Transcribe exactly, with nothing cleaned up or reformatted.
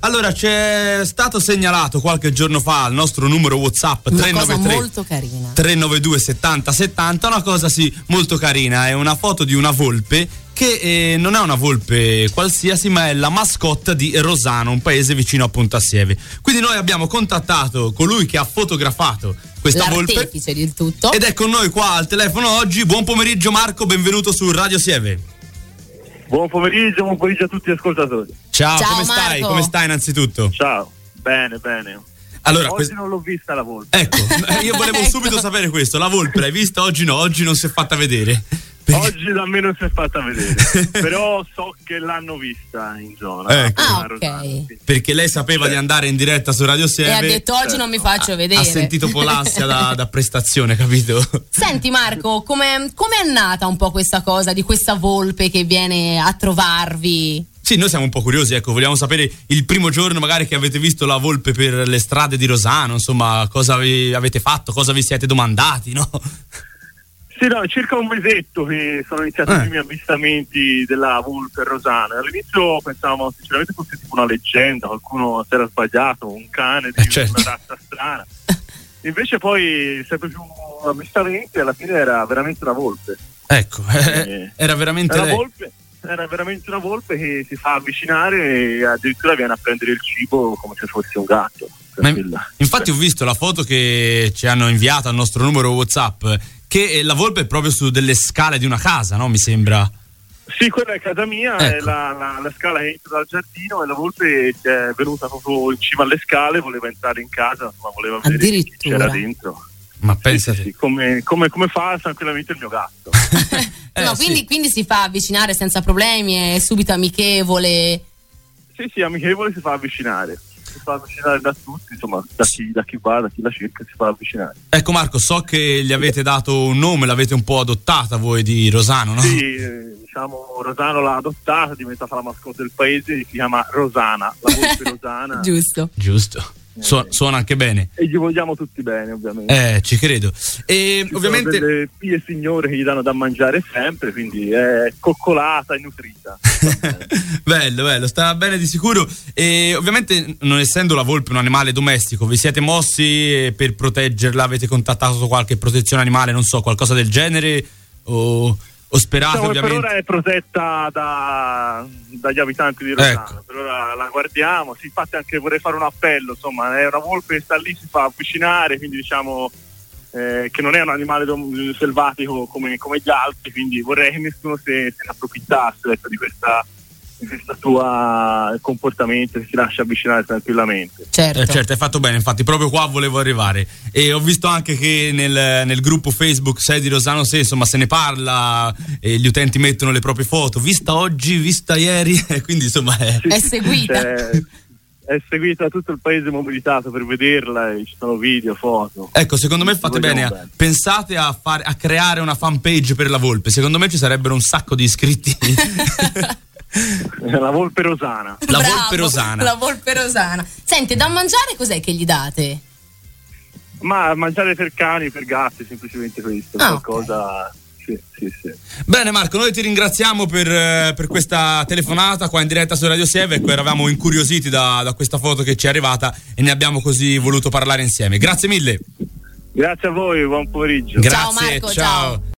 Allora, c'è stato segnalato qualche giorno fa al nostro numero WhatsApp una tre nove tre cosa molto carina tre nove due settanta settanta, una cosa sì molto carina, è una foto di una volpe che eh, non è una volpe qualsiasi, ma è la mascotte di Rosano, un paese vicino a Pontassieve. Quindi noi abbiamo contattato colui che ha fotografato questa volpe, l'artefice di tutto, ed è con noi qua al telefono oggi. Buon pomeriggio Marco, benvenuto su Radio Sieve. Buon pomeriggio, buon pomeriggio a tutti gli ascoltatori. Ciao, Ciao, come stai? Marco. Come stai innanzitutto? Ciao, bene, bene. Allora, oggi quest- non l'ho vista la volpe. ecco, io volevo Ecco. subito sapere questo. La volpe l'hai vista oggi? No, oggi non si è fatta vedere. Perché- Oggi da me non si è fatta vedere, però so che l'hanno vista in zona. Ecco. Ah, a Rosano, ok. sì. Perché lei sapeva di andare in diretta su Radio e Sieve. ha detto oggi non mi faccio vedere. Ha sentito Polassia da, da prestazione, capito? Senti Marco, come è nata un po' questa cosa di questa volpe che viene a trovarvi? Sì, noi siamo un po' curiosi, ecco, vogliamo sapere il primo giorno magari che avete visto la volpe per le strade di Rosano, insomma, cosa vi avete fatto, cosa vi siete domandati, no? Sì, no, è circa un mesetto che sono iniziati Eh. i primi avvistamenti della volpe a Rosano. All'inizio pensavamo sinceramente fosse tipo una leggenda, qualcuno si era sbagliato, un cane di Eh, certo. una razza strana. Invece poi sempre più avvistamenti, alla fine era veramente una volpe. Ecco, Eh, era veramente Era, lei. volpe, era veramente una volpe che si fa avvicinare e addirittura viene a prendere il cibo come se fosse un gatto. Ma Tranquilla. infatti ho visto la foto che ci hanno inviato al nostro numero WhatsApp, che la volpe è proprio su delle scale di una casa, no? Mi sembra. Sì, quella è casa mia, è Ecco. la, la, la scala che entra dal giardino e la volpe è venuta proprio in cima alle scale, voleva entrare in casa, ma voleva vedere chi Addirittura. c'era dentro. Ma Sì, pensate. sì, sì, come, come, come fa tranquillamente il mio gatto. Eh, no, sì. quindi, quindi si fa avvicinare senza problemi, è subito amichevole. Sì, sì, amichevole, si fa avvicinare. Si fa avvicinare da tutti, insomma, da chi, da chi va, da chi la cerca, si fa avvicinare. Ecco Marco, so che gli avete dato un nome, l'avete un po' adottata voi di Rosano, no? Sì, eh, diciamo, Rosano l'ha adottata, è diventata la mascotte del paese, si chiama Rosana, la volpe Rosana. Giusto. Giusto. Su- suona anche bene. E gli vogliamo tutti bene, ovviamente. Eh, ci credo. E Ci ovviamente sono delle pie signore che gli danno da mangiare sempre, quindi è coccolata e nutrita. bello, bello, sta bene di sicuro. E ovviamente, non essendo la volpe un animale domestico, vi siete mossi per proteggerla? Avete contattato qualche protezione animale, non so, qualcosa del genere? O, o sperate Diciamo che per ovviamente? ora è protetta da, dagli abitanti di Rosano, Ecco. per ora la guardiamo. Sì, infatti anche vorrei fare un appello, insomma, è una volpe che sta lì, si fa avvicinare, quindi diciamo eh, che non è un animale dom- selvatico come, come gli altri, quindi vorrei che nessuno se, se ne approfittasse, ecco, di questa di questo tuo comportamento, che si lascia avvicinare tranquillamente. Certo. Eh, certo, hai fatto bene, infatti proprio qua volevo arrivare. E ho visto anche che nel, nel gruppo Facebook Sei di Rosano Se, insomma, se ne parla e gli utenti mettono le proprie foto, vista oggi, vista ieri, e quindi insomma è... Sì, È sì, seguita. c'è- è seguita tutto il paese mobilitato per vederla, e ci sono video, foto. Ecco, secondo me fate Vogliamo bene, bene. pensate a, fare, a creare una fanpage per la volpe, secondo me ci sarebbero un sacco di iscritti. La volpe Rosana. La Bravo, volpe Rosana. La volpe Rosana. Senti, da mangiare cos'è che gli date? Ma mangiare per cani, per gatti, semplicemente questo. Ah, qualcosa. Sì, sì, sì. Bene Marco, noi ti ringraziamo per, eh, per questa telefonata qua in diretta su Radio Sieve. Ecco, eravamo incuriositi da, da questa foto che ci è arrivata e ne abbiamo così voluto parlare insieme. Grazie mille. Grazie a voi, buon pomeriggio. Grazie, Marco, ciao.